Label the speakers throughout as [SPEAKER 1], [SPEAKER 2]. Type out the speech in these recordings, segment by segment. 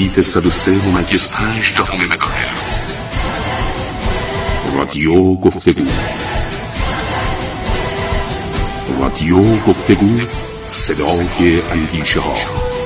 [SPEAKER 1] تردید 103.5 مگاهرتز. رادیو گفتگو. رادیو گفتگو، صدای اندیشه ها.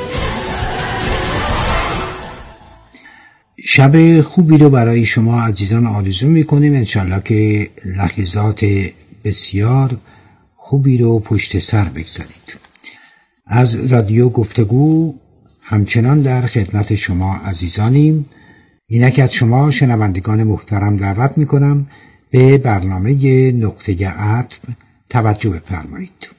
[SPEAKER 2] شب خوبی رو برای شما عزیزان آرزو میکنیم. انشالله که لحظات بسیار خوبی رو پشت سر بگذارید. از رادیو گفتگو همچنان در خدمت شما عزیزانیم. اینک از شما شنوندگان محترم دعوت میکنم به برنامه نقطه عطف توجه بفرمایید.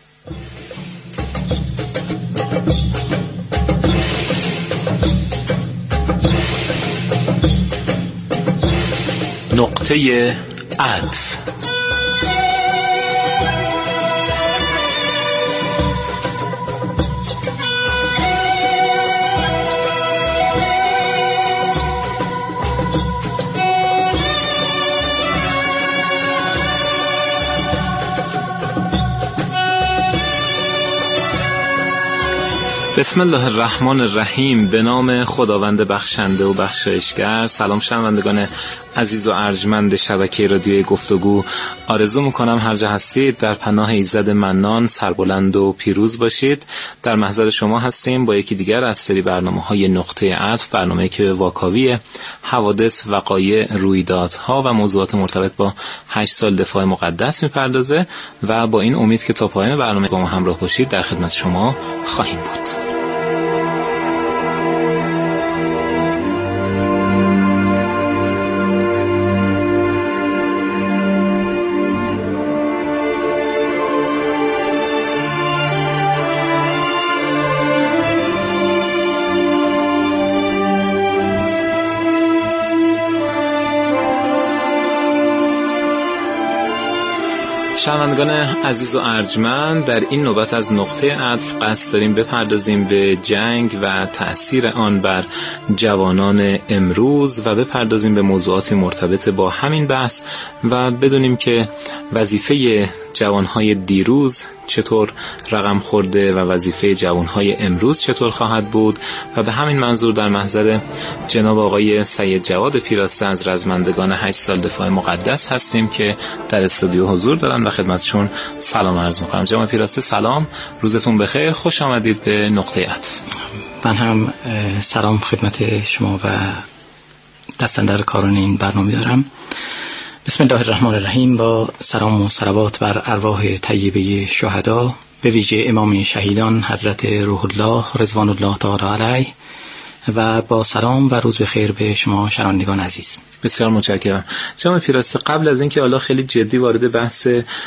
[SPEAKER 3] نقطه عطف. بسم الله الرحمن الرحیم. به نام خداوند بخشنده و بخشایشگر. سلام شنوندگان عزیز و ارجمند شبکه رادیوی گفتگو. آرزو میکنم هر جا هستید در پناه ایزد منان سربلند و پیروز باشید. در محضر شما هستیم با یکی دیگر از سری برنامه‌های نقطه عطف، برنامه‌ای که به واکاوی حوادث، وقایع، رویدادها و موضوعات مرتبط با 8 سال دفاع مقدس میپردازه و با این امید که تا پایان برنامه با ما همراه باشید در خدمت شما خواهیم بود. شنوندگان عزیز و ارجمند، در این نوبت از نقطه عطف قصد داریم بپردازیم به جنگ و تأثیر آن بر جوانان امروز و بپردازیم به موضوعاتی مرتبط با همین بحث و بدونیم که وظیفه جوانهای دیروز چطور رقم خورده و وظیفه جوانهای امروز چطور خواهد بود و به همین منظور در محضر جناب آقای سید جواد پیراسته از رزمندگان 8 سال دفاع مقدس هستیم که در استودیو حضور دارن و خدمتشون سلام عرض می‌کنم. جناب پیراسته سلام، روزتون بخیر، خوش آمدید به نقطه عطف.
[SPEAKER 4] من هم سلام خدمت شما و دستاندر کاران این برنامه دارم. بسم الله الرحمن الرحیم. با سلام و صلوات بر ارواح طیبه شهدا، به ویژه امام شهیدان حضرت روح الله رضوان الله تعالی علیه، و با سلام و روز بخیر به شما شنوندگان عزیز.
[SPEAKER 3] بسیار متشکرم. جناب پیراسته، قبل از اینکه حالا خیلی جدی وارد بحث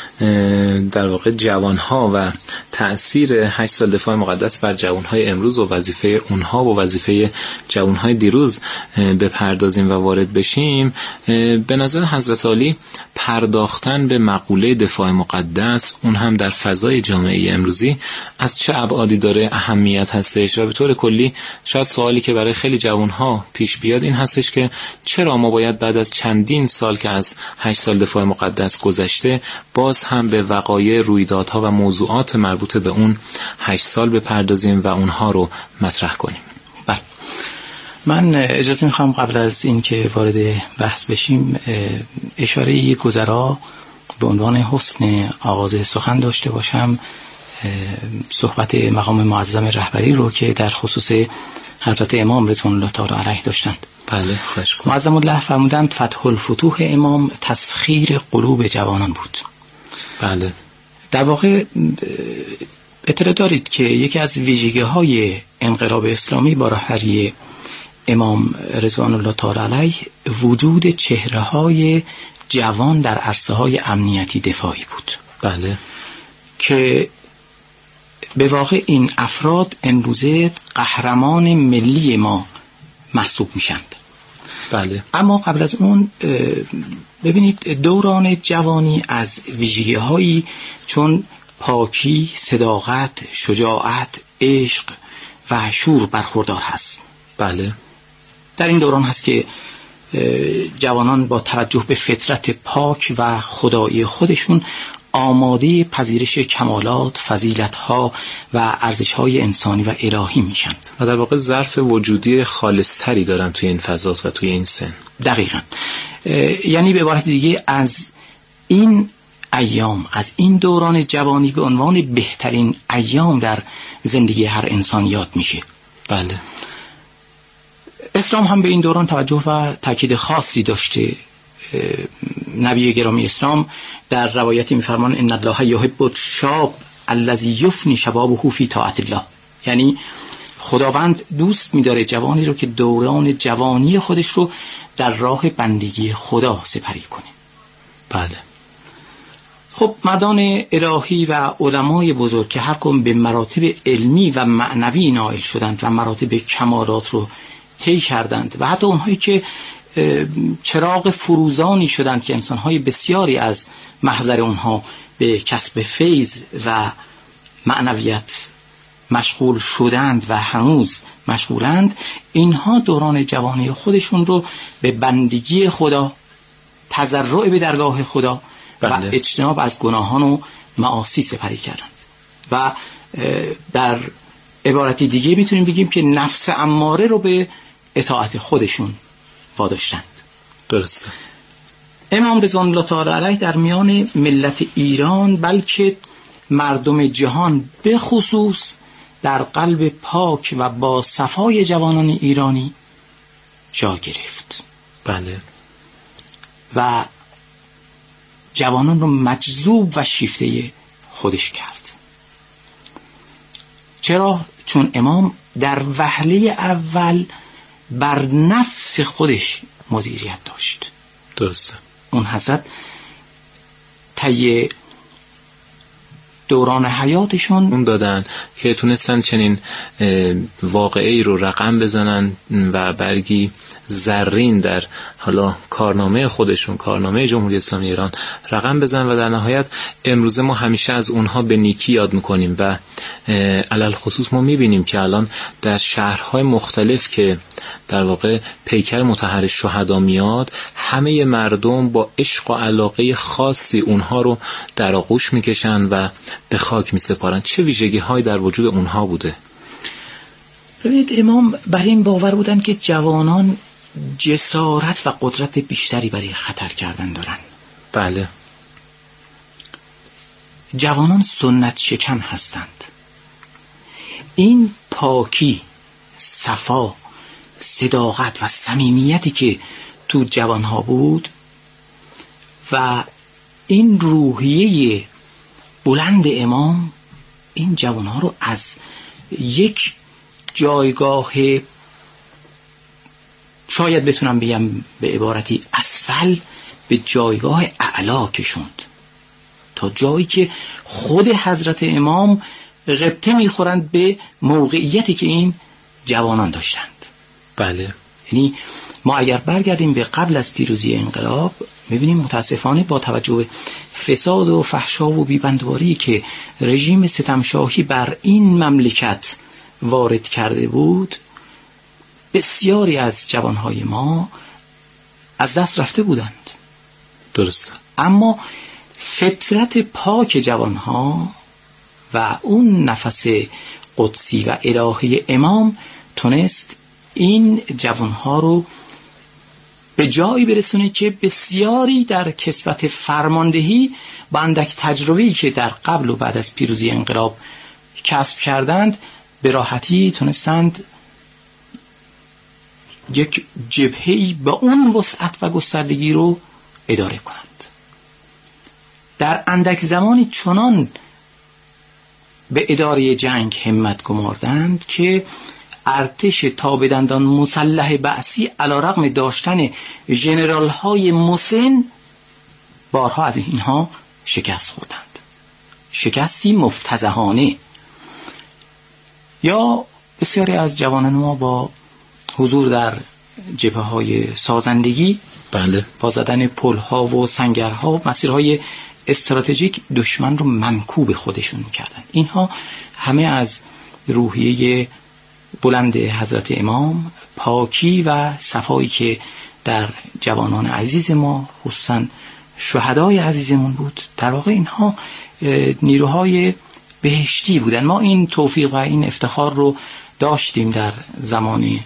[SPEAKER 3] در واقع جوانها و تأثیر 8 سال دفاع مقدس بر جوانهای امروز و وظیفه اونها و وظیفه جوانهای دیروز بپردازیم و وارد بشیم، به نظر حضرت عالی پرداختن به مقوله دفاع مقدس، اون هم در فضای جامعه امروزی، از چه ابعادی داره اهمیت هستش؟ و به طور کلی شاید سوالی که برای خیلی جوانها پیش بیاد این هستش که چرا ما باید بعد از چندین سال که از 8 سال دفاع مقدس گذشته باز هم به وقایع، رویدادها و موضوعات مربوط به اون 8 سال بپردازیم و اونها رو مطرح کنیم؟
[SPEAKER 4] بله، من اجازه میخوام قبل از این که وارد بحث بشیم اشاره گذرا به عنوان حسن آغاز سخن داشته باشم. صحبت مقام معظم رهبری رو که در خصوص حضرت امام رضوان الله تعالی علیه داشتند.
[SPEAKER 3] بله، خواهش کنم.
[SPEAKER 4] معظم الله فرمودند فتح الفتوح امام تسخیر قلوب جوانان بود.
[SPEAKER 3] بله.
[SPEAKER 4] در واقع اطلاع دارید که یکی از ویژگی‌های انقلاب اسلامی با رهبری امام رضوان الله تعالی علیه وجود چهره‌های جوان در عرصه‌های امنیتی دفاعی بود.
[SPEAKER 3] بله.
[SPEAKER 4] که به واقع این افراد امروزه قهرمان ملی ما محسوب میشند.
[SPEAKER 3] بله.
[SPEAKER 4] اما قبل از اون ببینید دوران جوانی از ویژگی‌هایی چون پاکی، صداقت، شجاعت، عشق و شور برخوردار هست.
[SPEAKER 3] بله.
[SPEAKER 4] در این دوران هست که جوانان با توجه به فطرت پاک و خدایی خودشون آماده پذیرش کمالات، فضیلت‌ها و ارزش‌های انسانی و الهی میشند
[SPEAKER 3] و در واقع ظرف وجودی خالص‌تری دارن توی این فضات و توی این سن.
[SPEAKER 4] دقیقاً. یعنی به عبارت دیگه از این ایام، از این دوران جوانی به عنوان بهترین ایام در زندگی هر انسان یاد میشه.
[SPEAKER 3] بله.
[SPEAKER 4] اسلام هم به این دوران توجه و تاکید خاصی داشته. نبی گرامی اسلام در روایتی میفرمان ان الله یحب الشاب الذی یفنی شبابه فی طاعت الله، یعنی خداوند دوست می‌داره جوانی رو که دوران جوانی خودش رو در راه بندگی خدا سپری کنه.
[SPEAKER 3] بله.
[SPEAKER 4] خب مردان الهی و علمای بزرگ که هر کدوم به مراتب علمی و معنوی نائل شدند و مراتب کمالات رو طی کردند و حتی اونهایی که چراغ فروزانی شدند که انسانهای بسیاری از محضر اونها به کسب فیض و معنویت مشغول شدند و هنوز مشغولند، اینها دوران جوانی خودشون رو به بندگی خدا، تضرع به درگاه خدا و اجتناب از گناهان و معاصی سپری کردند و در عبارتی دیگه میتونیم بگیم که نفس اماره رو به اطاعت خودشون واداشتند.
[SPEAKER 3] درسته.
[SPEAKER 4] امام رضوان الله تعالی علیه در میان ملت ایران بلکه مردم جهان به خصوص در قلب پاک و با صفای جوانان ایرانی جا گرفت.
[SPEAKER 3] بله.
[SPEAKER 4] و جوانان رو مجذوب و شیفته خودش کرد. چرا؟ چون امام در وهله اول بر نفس خودش مدیریت داشت.
[SPEAKER 3] درسته.
[SPEAKER 4] اون حضرت طی دوران حیاتشون
[SPEAKER 3] اون دادن که تونستن چنین واقعی رو رقم بزنن و برگی زرین در حالا کارنامه خودشون، کارنامه جمهوری اسلامی ایران رقم بزنن و در نهایت امروزه ما همیشه از اونها به نیکی یاد میکنیم و علل خصوص ما میبینیم که الان در شهرهای مختلف که در واقع پیکر مطهر شهدا میاد، همه مردم با عشق و علاقه خاصی اونها رو در آغوش میکشن و به خاک میسپارن. چه ویژگی هایی در وجود اونها بوده؟
[SPEAKER 4] ببینید امام بر این باور بودن که جوانان جسارت و قدرت بیشتری برای خطر کردن دارن.
[SPEAKER 3] بله.
[SPEAKER 4] جوانان سنت شکن هستند. این پاکی، صفا، صداقت و صمیمیتی که تو جوانها بود و این روحیه بلند امام این جوانها رو از یک جایگاه شاید بتونم بگم به عبارتی اسفل به جایگاه اعلا کشوند، تا جایی که خود حضرت امام غبطه میخورند به موقعیتی که این جوانان داشتند.
[SPEAKER 3] بله.
[SPEAKER 4] یعنی ما اگر برگردیم به قبل از پیروزی انقلاب میبینیم متاسفانه با توجه به فساد و فحشا و بیبندواری که رژیم ستمشاهی بر این مملکت وارد کرده بود، بسیاری از جوانهای ما از دست رفته بودند.
[SPEAKER 3] درست.
[SPEAKER 4] اما فطرت پاک جوانها و اون نفس قدسی و الهی امام تونست این جوانها رو به جایی برسونه که بسیاری در کسوت فرماندهی با اندک تجربه‌ای که در قبل و بعد از پیروزی انقلاب کسب کردند به راحتی تونستند یک جبهه‌ای با اون وسعت و گستردگی رو اداره کنند. در اندک زمانی چنان به اداره جنگ همت گماردند که ارتش تابدندان مسلح بعثی علیرغم داشتن ژنرال های مسن بارها از اینها شکست خوردند، شکستی مفتضحانه. یا بسیاری از جوانان ما با حضور در جبهه های سازندگی،
[SPEAKER 3] بله،
[SPEAKER 4] با زدن پل ها و سنگرها مسیرهای استراتژیک دشمن رو منکوب خودشون میکردن. اینها همه از روحیه بلند حضرت امام، پاکی و صفایی که در جوانان عزیز ما خصوصا شهدای عزیزمون بود. در واقع اینها نیروهای بهشتی بودن. ما این توفیق و این افتخار رو داشتیم در زمان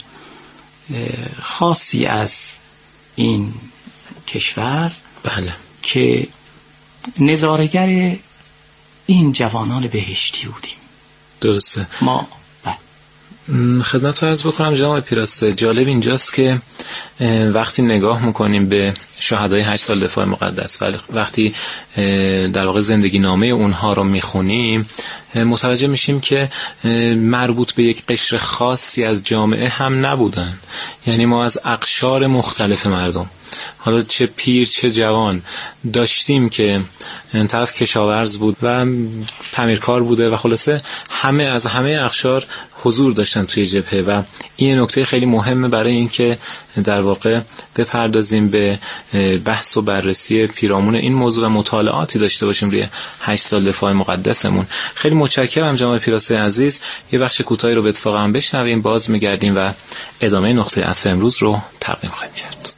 [SPEAKER 4] خاصی از این کشور.
[SPEAKER 3] بله.
[SPEAKER 4] که نظاره‌گر این جوانان بهشتی بودیم.
[SPEAKER 3] درسته.
[SPEAKER 4] ما
[SPEAKER 3] خدمت رو عرض بکنم جناب پیراسته، جالب اینجاست که وقتی نگاه میکنیم به شهدای 8 سال دفاع مقدس، وقتی در واقع زندگی نامه اونها رو میخونیم متوجه میشیم که مربوط به یک قشر خاصی از جامعه هم نبودن. یعنی ما از اقشار مختلف مردم، حالا چه پیر چه جوان داشتیم که طرف کشاورز بود و تعمیرکار بوده و خلاصه همه از همه اقشار حضور داشتن توی جبهه. و این نکته خیلی مهمه برای این که در واقع بپردازیم به بحث و بررسی پیرامون این موضوع و مطالعاتی داشته باشیم روی 8 سال دفاع مقدسمون. خیلی متشکرم جناب پیراسته عزیز. یه بخش کوتاهی رو به اتفاق هم بشنویم، باز میگردیم و ادامه نقطه عطف امروز رو تقدیم خواهیم کرد.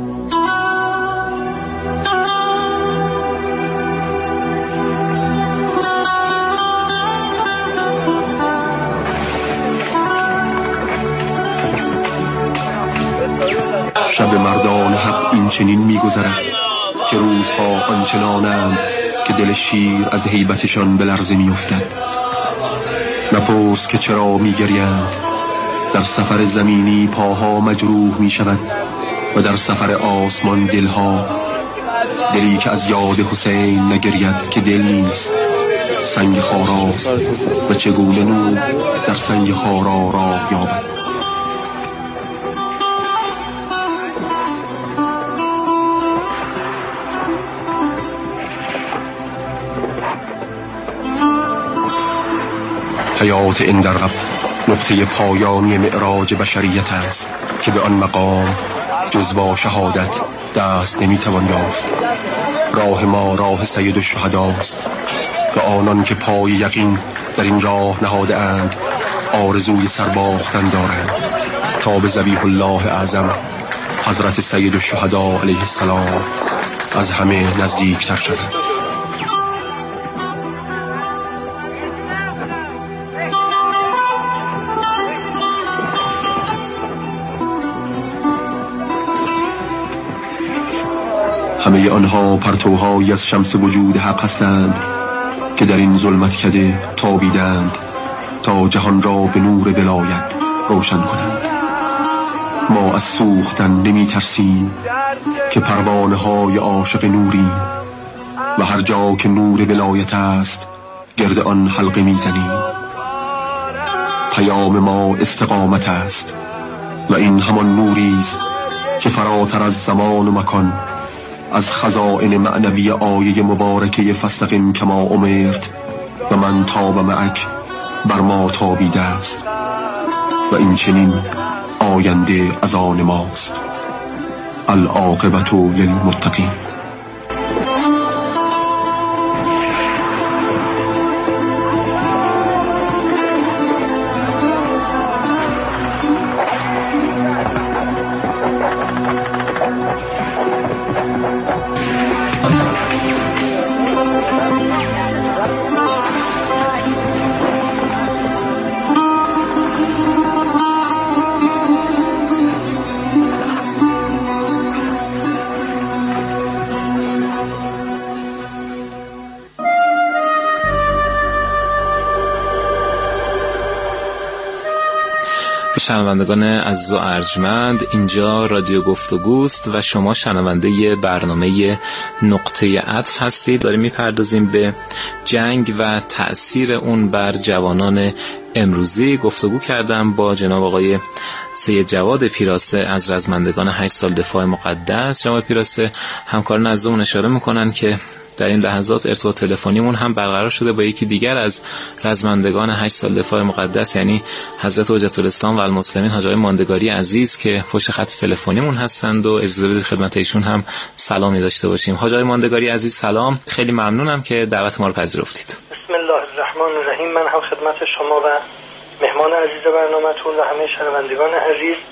[SPEAKER 5] شب مردان حق این چنین می‌گذرد که روزها آنچنانند که دل شیر از هیبتشان به لرزه می‌افتد. مپرس که چرا می‌گریند، در سفر زمینی پاها مجروح می‌شود و در سفر آسمان دلها. دلی که از یاد حسین نگرید که دل نیست، سنگ خاراست و چگونه نور در سنگ خارا راه یابد. حیات اندرب نقطه پایانی معراج بشریت است که به آن مقام جز با شهادت دست نمیتوان یافت. راه ما راه سید الشهداست و آنان که پای یقین در این راه نهاده اند آرزوی سرباختن دارند تا به ذبیح الله اعظم حضرت سید الشهدا علیه السلام از همه نزدیکتر شود. همه آنها پرتوهایی از شمس وجود حق هستند که در این ظلمت کده تابیدند تا جهان را به نور ولایت روشن کنند. ما از سوختن نمی ترسیم که پروانه های عاشق نوریم و هر جا که نور ولایت است گرد آن حلقه می زنیم. پیام ما استقامت است و این همان نوری است که فراتر از زمان و مکان از خزائن معنوی آیه مبارکه فاستقم کما امرت و من تاب معک بر ما تابیده است و این چنین آینده از آن ماست. العاقبة للمتقین.
[SPEAKER 3] شنوندگان عزیز و ارجمند، اینجا رادیو گفتگوست و شما شنونده برنامه نقطه عطف هستید. داریم میپردازیم به جنگ و تأثیر اون بر جوانان امروزی. گفتگو کردم با جناب آقای سید جواد پیراسته از رزمندگان 8 سال دفاع مقدس. جناب پیراسته همکاران عزیزمون اشاره میکنن که در این لحظات ارتباط تلفنیمون هم برقرار شده با یکی دیگر از رزمندگان 8 سال دفاع مقدس، یعنی حضرت حجت الاسلام و المسلمین حاج آقای ماندگاری عزیز که پشت خط تلفنیمون هستند و اجازه بدید خدمت ایشون هم سلامی داشته باشیم. حاج آقای ماندگاری عزیز سلام، خیلی ممنونم که دعوت ما رو پذیرفتید.
[SPEAKER 6] بسم الله الرحمن الرحیم. من هم خدمت شما و مهمان عزیز برنامه‌تون و همه شنوندگان عزیز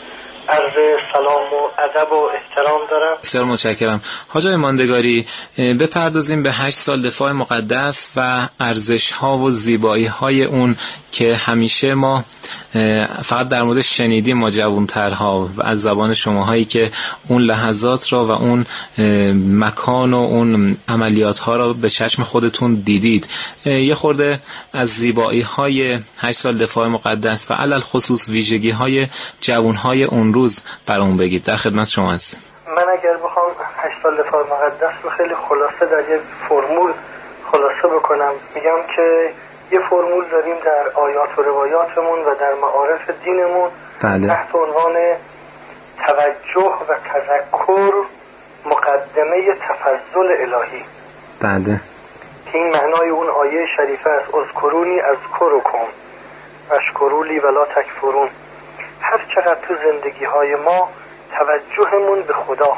[SPEAKER 6] عرض سلام و ادب و احترام دارم.
[SPEAKER 3] بسیار متشکرم. حاج آقای ماندگاری، بپردازیم به 8 سال دفاع مقدس و ارزش‌ها و زیبایی‌های اون که همیشه ما فقط در مورد شنیدیم، ما جوان‌ترها، و از زبان شماهایی که اون لحظات را و اون مکان و اون عملیات‌ها را به چشم خودتون دیدید. یه خورده از زیبایی‌های 8 سال دفاع مقدس و علل خصوص ویژگی‌های جوان‌های اون روز برامون بگید. در خدمت شما هستم.
[SPEAKER 6] من اگر بخوام 8 سال دفاع مقدس رو خیلی خلاصه در یه فرمول خلاصه بکنم، میگم که یه فرمول داریم در آیات و روایاتمون و در معارف دینمون تحت عنوان توجه و تذکر مقدمه تفضل الهی.
[SPEAKER 3] بله.
[SPEAKER 6] که این معنای اون آیه شریفه است: اذکرونی اذکرکم واشکرولی ولا تکفرون. هر چقدر تو زندگی های ما توجهمون به خدا،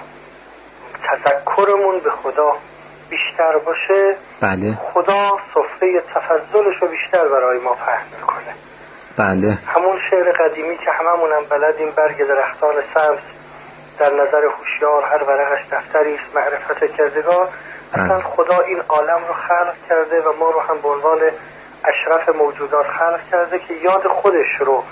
[SPEAKER 6] تذکرمون به خدا بیشتر باشه،
[SPEAKER 3] بله،
[SPEAKER 6] خدا سفره تفضلش رو بیشتر برای ما پهن میکنه.
[SPEAKER 3] بله.
[SPEAKER 6] همون شعر قدیمی که هممونم بلدیم: برگ درختان سبز در نظر هوشیار، هر ورقش دفتری است معرفت کردگار. اصلا خدا این عالم رو خلق کرده و ما رو هم به عنوان اشرف موجودات خلق کرده که یاد خودش رو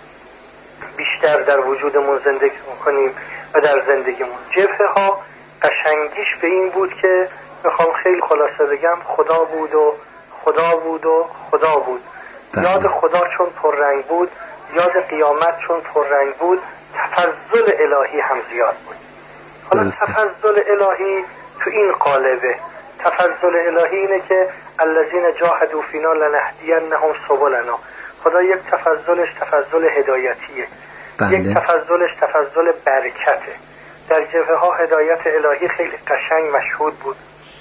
[SPEAKER 6] بیشتر در وجودمون زندگی میکنیم و در زندگیمون. جبهه ها قشنگیش به این بود که میخوام خیلی خلاصه بگم: خدا بود و خدا بود و خدا بود. یاد خدا چون پررنگ بود، یاد قیامت چون پررنگ بود، تفضل الهی هم زیاد بود. حالا تفضل الهی تو این قالبه. تفضل الهی اینه که الذین جاهدوا فینا لنهدینهم سبلنا. خدا یک تفضلش تفضل هدایتیه. یک تفضلش تفضل برکته. در جبهه ها هدایت الهی خیلی قشنگ مشهود بود.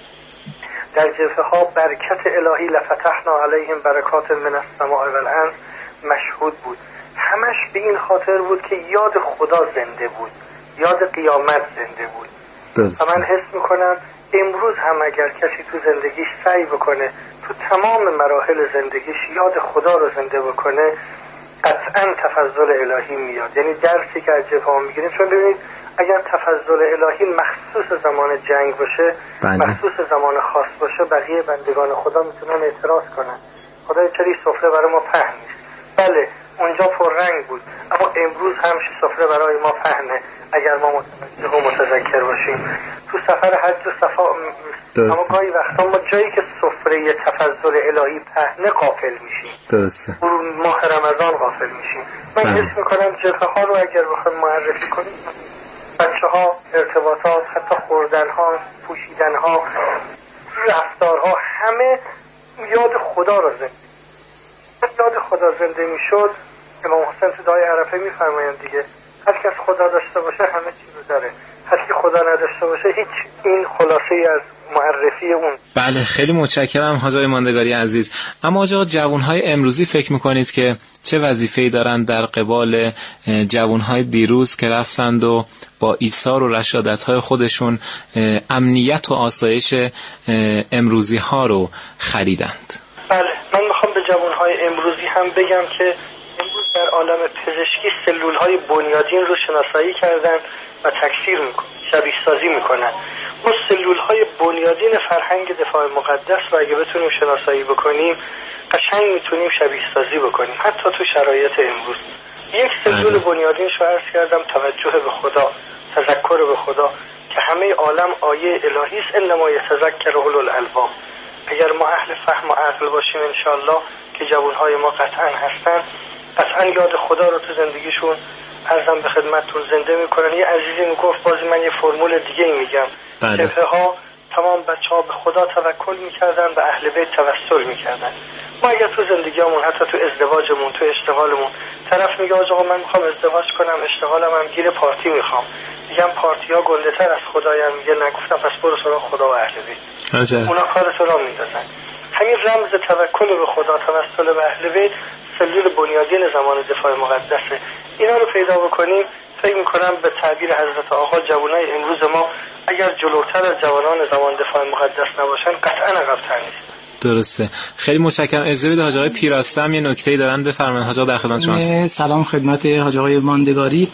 [SPEAKER 6] در جبهه ها برکت الهی لفتحنا علیهم برکات من السماء والارض مشهود بود. همش به این خاطر بود که یاد خدا زنده بود، یاد قیامت زنده بود. و من حس میکنم امروز هم اگر کسی تو زندگیش سعی بکنه تو تمام مراحل زندگیش یاد خدا رو زنده بکنه، قطعا تفضل الهی میاد. یعنی درسی که از جبهه میگیریم، چون ببینید اگر تفضل الهی مخصوص زمان جنگ باشه، مخصوص زمان خاص باشه، بقیه بندگان خدا میتونن اعتراض کنن: خدای چرا سفره برای ما پهن نیست؟ بله اونجا پررنگ بود، اما امروز هم سفره برای ما پهنه اگر ما متوجه و متذکر باشیم. تو سفر حج و صفا، اما گاهی وقتا ما جایی که سفره تفضل الهی پهنه غافل میشیم. درسته. ماه رمضان غافل میشیم. من حس میکنم جبهه ها رو اگر بخوایم معرفی کنیم، بچه ها، ارتباطات، حتی خوردن ها، پوشیدن ها، رفتارها، همه یاد خدا رو زنده. یاد خدا زنده میشد. امام حسین تو دعای عرفه میفرمایند دیگه: هر کس خدا داشته باشه همه چی رو داره، هر کی خدا نداشته باشه هیچ. این خلاصه از معرفی اون.
[SPEAKER 3] بله، خیلی متشکرم حاج آقای ماندگاری عزیز. اما آقا جوانهای امروزی فکر میکنید که چه وظیفه‌ای دارند در قبال جوانهای دیروز که رفتند و با ایثار و رشادت‌های خودشون امنیت و آسایش امروزی ها رو خریدند؟
[SPEAKER 6] بله، من میخوام به جوانهای امروزی هم بگم که امروز در عالم پزشکی سلولهای بنیادین رو شناسایی کردن و تکثیر میکنن، شبیه سازی میکنن. ما سلولهای بنیادین فرهنگ دفاع مقدس رو اگه بتونیم شناسایی بکنیم، قشنگ میتونیم شبیه سازی بکنیم حتی تو شرایط امروز. یک سلول بنیادینش رو عرض کردم: توجه به خدا، تذکر به خدا، که همه عالم آیه الهی است: انما یتذکر اولو الالباب. اگر ما اهل فهم و عقل باشیم انشاءالله، که جوانهای ما قطعا هستن، قطعا یاد خدا رو تو زندگیشون عرضم به خدمتتون زنده میکنن. یه عزیزی میگفت، بازی من یه فرمول دیگه میگم: جبهه ها تمام بچه ها به خدا توکل میکردن و اهل بیت توسل میکردن. ما اگر تو زندگیمون، حتی تو ازدواجمون، تو اشتغالمون، طرف میگه آقا من میخوام ازدواج کنم، اشتغالم هم گیر پارتی میخوام، میگم پارتی ها گنده تر از خدایم، میگه نگفتم پس برو سراغ خدا و اهل بیت. اونا کار تو را میندازن. همین رمز توکل به خدا، توسل به اهل بیت، سلول بنیادین زمان دفاع مقدسه. اینا رو پیدا بکنیم، فکر میکنم به تعبیر حضرت آقا جوانای امروز ما اگر جلوتر از جوانان زمان دفاع مقدس نباشن قطعا عقب‌تر نیست.
[SPEAKER 3] درسته. خیلی متشکرم. اجازه بدید حاج آقای پیراسته هم یه نکته‌ای دارن بفرمایید. حاج آقا در خدمت شماست.
[SPEAKER 4] سلام خدمت حاج آقای ماندگاری.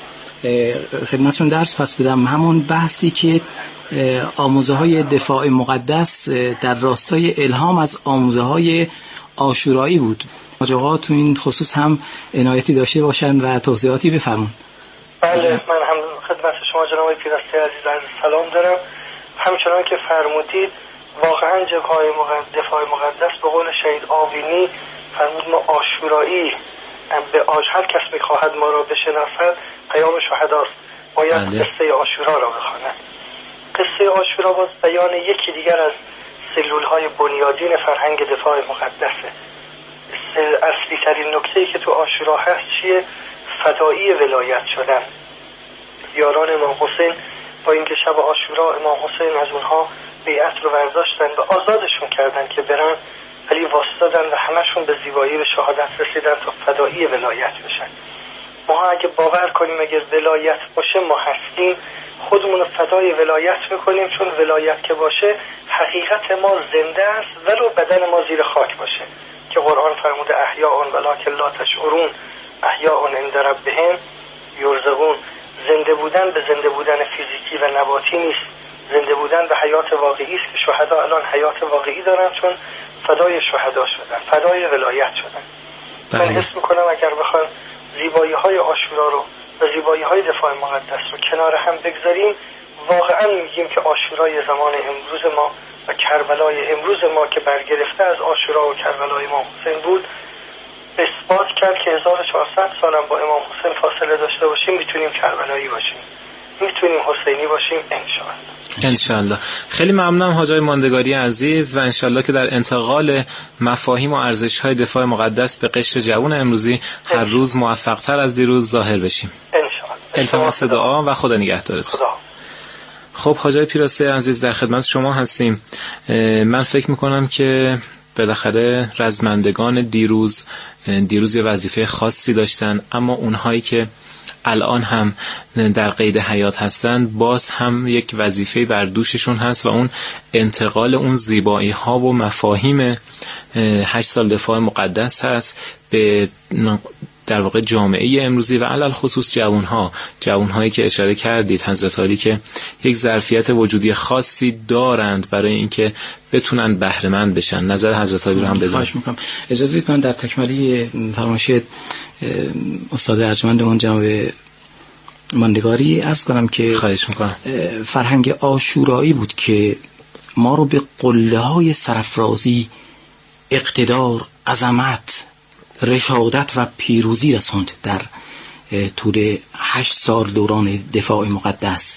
[SPEAKER 4] خدمتتون درس پس بدم. همون بحثی که آموزه های دفاع مقدس در راستای الهام از آموزه های عاشورایی بود. آقا تو این خصوص هم عنایتی داشته باشن و توضیحاتی بفرمون.
[SPEAKER 6] بله، من هم خدمت شما جناب پیراسته عزیز عرض سلام دارم. همچنان که فرمودید واقعا جبهه‌های دفاع مقدس به قول شهید آوینی فرمود ما عاشورایی به هر کس میخواهد ما را بشناسد پیام شهداست، باید قصه عاشورا را بخواند. قصه عاشورا باز بیان یکی دیگر از سلول‌های بنیادین فرهنگ دفاع مقدسه. اصلی ترین نکته‌ای که تو عاشورا هست چیه؟ فدایی ولایت شدن. یاران امام حسین با اینکه شب عاشورا امام حسین از اونها بیعت رو برداشتن و آزادشون کردن که برن، ولی واسطادن و همشون به زیبایی به شهادت رسیدن تا فدایی ولایت بشن. ما اگه باور کنیم اگر ولایت باشه ما هستیم، خودمون رو فدای ولایت میکنیم، چون ولایت که باشه حقیقت ما زنده است ولو بدن ما زیر خاک باشه، که قرآن فرموده احیاء ولکن لا تشعرون احیاء عند ربهم یرزقون. زنده بودن به زنده بودن فیزیکی و نباتی نیست، زنده بودن به حیات واقعی است که شهدا الان حیات واقعی دارن چون فدای شهدا شدن، فدای ولایت شدن. من حس میکنم اگر بخوام زیبایی های عاشورا رو و زیبایی های دفاع مقدس رو کنار هم بگذاریم، واقعا میگیم که عاشورای زمان امروز ما و کربلای امروز ما که برگرفته از عاشورا و کربلای امام حسین بود، اثبات کرد که 1400 سالم با امام حسین فاصله داشته باشیم میتونیم کربلایی باشیم، میتونیم حسینی باشیم انشاءالله.
[SPEAKER 3] خیلی ممنونم حاجی ماندگاری عزیز و انشاءالله که در انتقال مفاهیم و ارزش‌های دفاع مقدس به قشر جوان امروزی هر روز موفق‌تر از دیروز ظاهر بشیم انشاءالله. التماس دعا و خدا نگهدارتون. خب حاجی پیراسته عزیز در خدمت شما هستیم. من فکر میکنم که بالاخره رزمندگان دیروز یه وظیفه خاصی داشتن، اما اونهایی که الان هم در قید حیات هستن باز هم یک وظیفه بر دوششون هست و اون انتقال اون زیبایی ها و مفاهیم 8 سال دفاع مقدس هست به در واقع جامعه امروزی و علل خصوص جوانهایی که اشاره کردید حضرت عالی که یک ظرفیت وجودی خاصی دارند برای اینکه بتونن بهره مند بشن. نظر حضرت عالی رو هم بدونم. خواهش میکنم.
[SPEAKER 4] اجازه بدید من در تکمیلی فرمایش استاد ارجمندمون جناب ماندگاری عرض کنم که
[SPEAKER 3] خواهش میکنم.
[SPEAKER 4] فرهنگ عاشورایی بود که ما رو به قله‌های سرافرازی، اقتدار، عظمت، رشادت و پیروزی رسوند در طول 8 سال دوران دفاع مقدس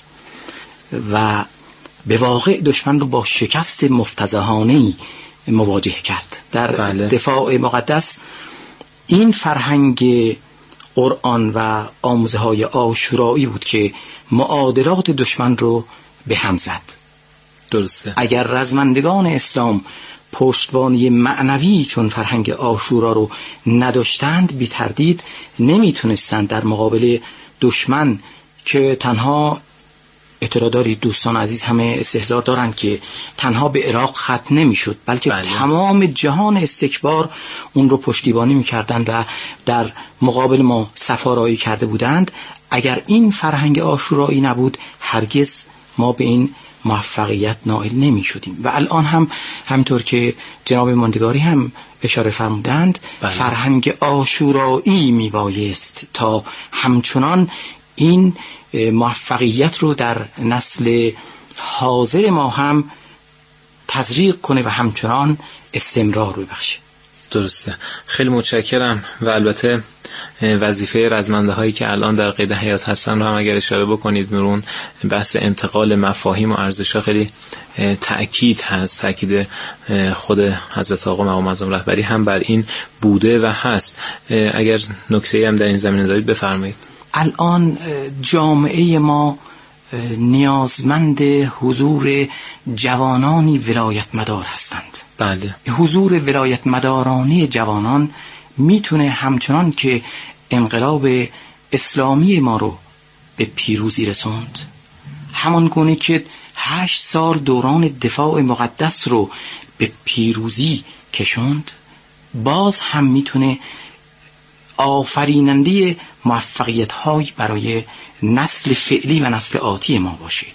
[SPEAKER 4] و به واقع دشمن رو با شکست مفتضحانه‌ای مواجه کرد. در دفاع مقدس این فرهنگ قرآن و آموزه های عاشورایی بود که معادلات دشمن رو به هم زد.
[SPEAKER 3] درسته.
[SPEAKER 4] اگر رزمندگان اسلام پشتوانی معنوی چون فرهنگ عاشورا رو نداشتند، بی تردید نمیتونستند در مقابل دشمن که تنها اعتراضی دوستان عزیز همه استحضار دارند که تنها به عراق ختم نمیشد، بلکه تمام جهان استکبار اون رو پشتیبانی میکردند و در مقابل ما سفارایی کرده بودند. اگر این فرهنگ عاشورایی نبود هرگز ما به این موفقیت نائل نمی شدیم. و الان هم همطور که جناب ماندگاری هم اشاره فرمودند فرهنگ عاشورایی می بایست تا همچنان این موفقیت رو در نسل حاضر ما هم تزریق کنه و همچنان استمرار رو بخشه.
[SPEAKER 3] درسته. خیلی متشکرم. و البته وظیفه رزمنده هایی که الان در قید حیات هستن رو هم اگر اشاره بکنید مرون بحث انتقال مفاهیم و ارزش ها خیلی تأکید هست. تأکید خود حضرت آقا مقام معظم رهبری هم بر این بوده و هست. اگر نکته‌ای هم در این زمینه دارید بفرمایید.
[SPEAKER 4] الان جامعه ما نیازمند حضور جوانانی ولایت مدار هستند.
[SPEAKER 3] بله.
[SPEAKER 4] حضور ولایت مدارانی جوانان میتونه همچنان که انقلاب اسلامی ما رو به پیروزی رسوند، همان گونه که 8 سال دوران دفاع مقدس رو به پیروزی کشوند، باز هم میتونه آفریننده موفقیت‌هایی برای نسل فعلی و نسل آتی ما باشه.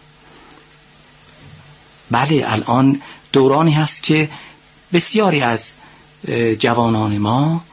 [SPEAKER 4] بله، الان دورانی هست که بسیاری از جوانان ما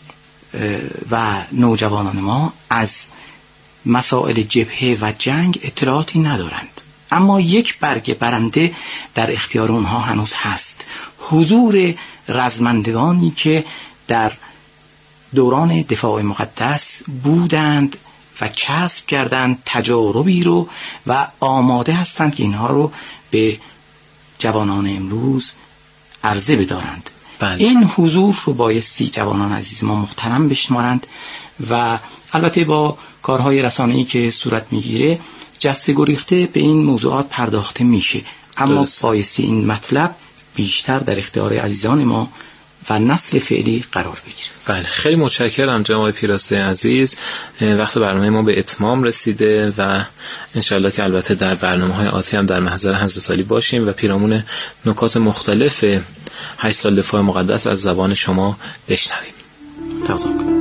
[SPEAKER 4] و نوجوانان ما از مسائل جبهه و جنگ اطلاعاتی ندارند، اما یک برگ برنده در اختیار اونها هنوز هست: حضور رزمندگانی که در دوران دفاع مقدس بودند و کسب کردند تجاربی رو و آماده هستند که اینها رو به جوانان امروز عرضه بدارند.
[SPEAKER 3] بله.
[SPEAKER 4] این حضور رو بایستی جوانان عزیز ما محترم بشمارند و البته با کارهای رسانه‌ای که صورت میگیره جسته گریخته به این موضوعات پرداخته میشه، اما
[SPEAKER 3] درست.
[SPEAKER 4] بایستی این مطلب بیشتر در اختیار عزیزان ما و نسل فعلی قرار بگیره.
[SPEAKER 3] بله، خیلی متشکرم جناب پیراسته عزیز. وقت برنامه ما به اتمام رسیده و انشالله که البته در برنامه‌های آتی هم در محضر حضرت علی باشیم و پیرامون نکات مختلف 8 سال دفاع مقدس از زبان شما بشنویم.
[SPEAKER 4] تقاضا کنم.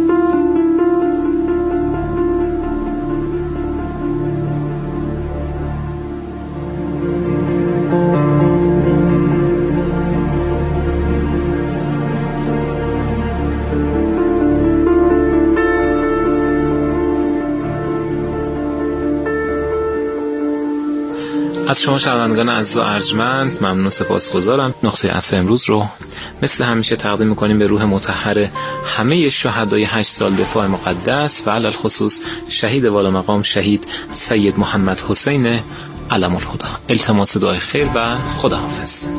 [SPEAKER 3] از شما شنوندگان عزیز و ارجمند ممنون و سپاسگزارم. نقطه عطف امروز رو مثل همیشه تقدیم می‌کنیم به روح مطهر همه شهدای 8 سال دفاع مقدس و علل خصوص شهید والا مقام شهید سید محمد حسین علم الهدی. التماس دعای خیر و خداحافظ.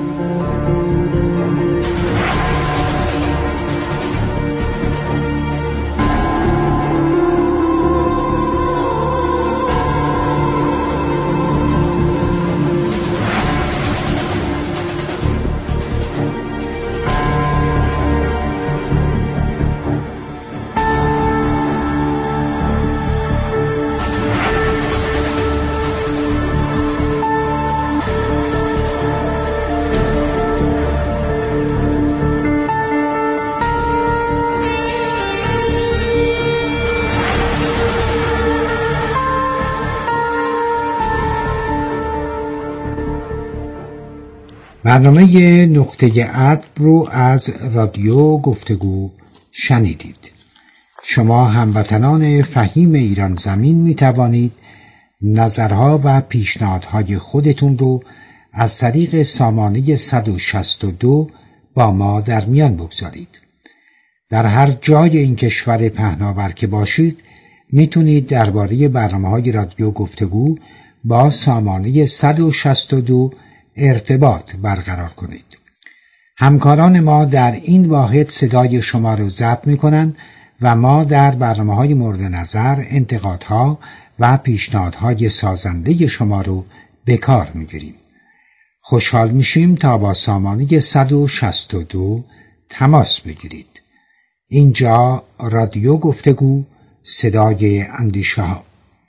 [SPEAKER 2] برنامه نقطه عطف رو از رادیو گفتگو شنیدید. شما هموطنان فهیم ایران زمین می توانید نظرها و پیشنهادهای خودتون رو از طریق سامانه 162 با ما در میان بگذارید. در هر جای این کشور پهناور که باشید میتونید درباره برنامه‌های رادیو گفتگو با سامانه 162 ارتباط برقرار کنید. همکاران ما در این واحد صدای شما رو ضبط میکنن و ما در برنامه‌های مورد نظر انتقادها و پیشنهادهای سازنده شما رو به کار میگیریم. خوشحال میشیم تا با سامانه 162 تماس بگیرید. اینجا رادیو گفتگو، صدای اندیشه ها.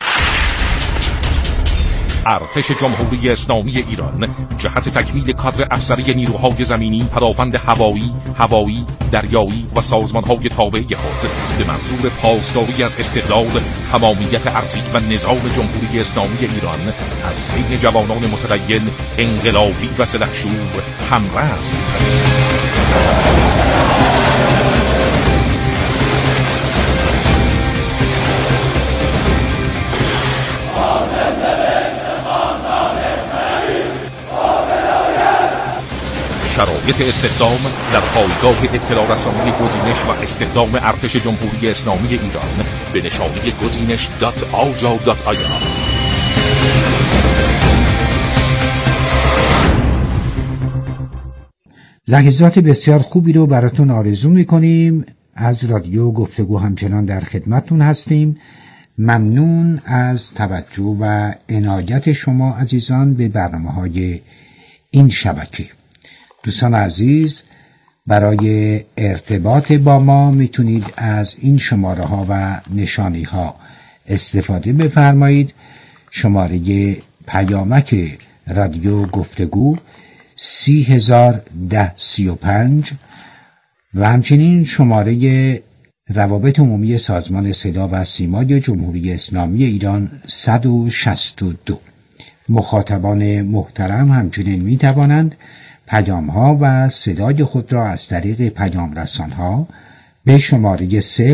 [SPEAKER 7] ارتش جمهوری اسلامی ایران جهت تکمیل کادر افسری نیروهای زمینی، پدافند هوایی، دریایی و سازمانهای تابع خود به منظور پاسداری از استقلال، تمامیت ارضی و نظام جمهوری اسلامی ایران از بین جوانان متدین، انقلابی و سلحشور همرز می‌پذیرد. شرایط استخدام در پایگاه اطلاع رسانی گزینش و استخدام ارتش جمهوری اسلامی ایران به نشانی گزینش.aja.ir.
[SPEAKER 2] لحظات بسیار خوبی رو براتون آرزو میکنیم. از رادیو گفتگو همچنان در خدمتتون هستیم. ممنون از توجه و عنایت شما عزیزان به برنامه‌های این شبکه. دوستان عزیز، برای ارتباط با ما میتونید از این شماره ها و نشانی ها استفاده بفرمایید. شماره پیامک رادیو گفتگو 301035 و همچنین شماره روابط عمومی سازمان صدا و سیما جمهوری اسلامی ایران 162. مخاطبان محترم همچنین می توانند پیام ها و صدای خود را از طریق پیام رسان ها به شماره 3